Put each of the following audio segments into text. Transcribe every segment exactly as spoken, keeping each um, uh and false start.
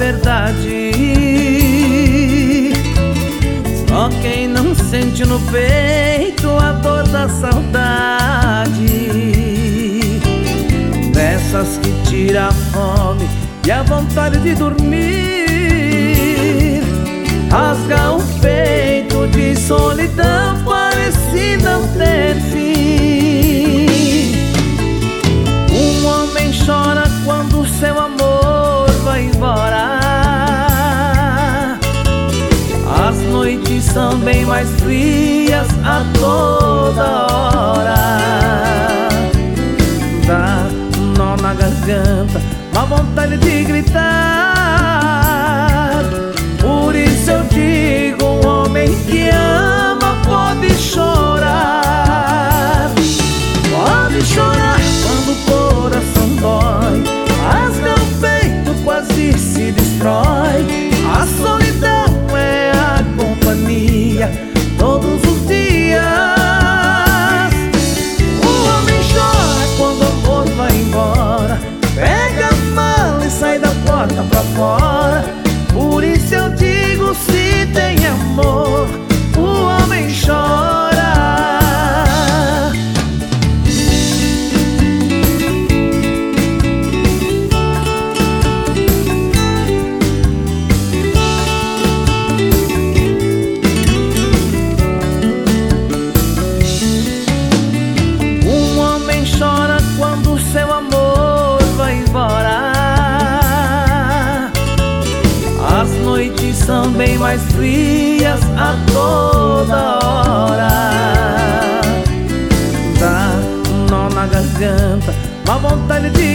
verdade. Só quem não sente no peito a dor da saudade, dessas que tira a fome e a vontade de dormir, rasga o peito de solidão, parece não ter fim. Um homem chora quando seu amor vai embora. As noites são bem mais frias a toda hora. Dá nó na garganta, uma vontade de gritar. Por isso eu digo, um homem que ama pode chorar. Pode chorar quando o coração dói, rasga o peito, quase se destrói. A solidão é a companhia todos os dias. O homem chora quando o amor vai embora, pega a mala e sai da porta pra fora. Por isso eu digo, se tem amor, o homem chora. Um homem chora quando seu amor vai embora. As noites são bem mais frias a toda hora. Dá um nó na garganta, uma vontade de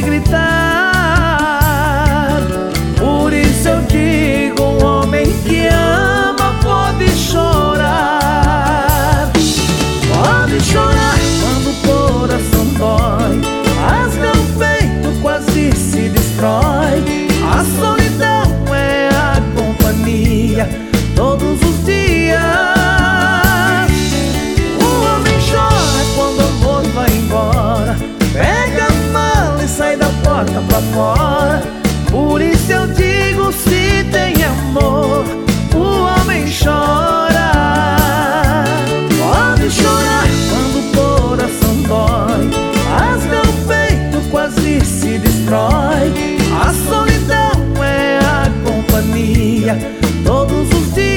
gritar. Por isso eu digo, um homem que ama pode chorar. Pode chorar quando o coração dói, rasga o peito, quase se destrói. A solidão é a companhia todos os dias. O homem chora quando o amor vai embora, pega a mala e sai da porta pra fora. Por isso eu digo, se tem amor, o homem chora. Pode chorar quando o coração dói, rasga o peito, quase se destrói. A solidão é a companhia todos os dias.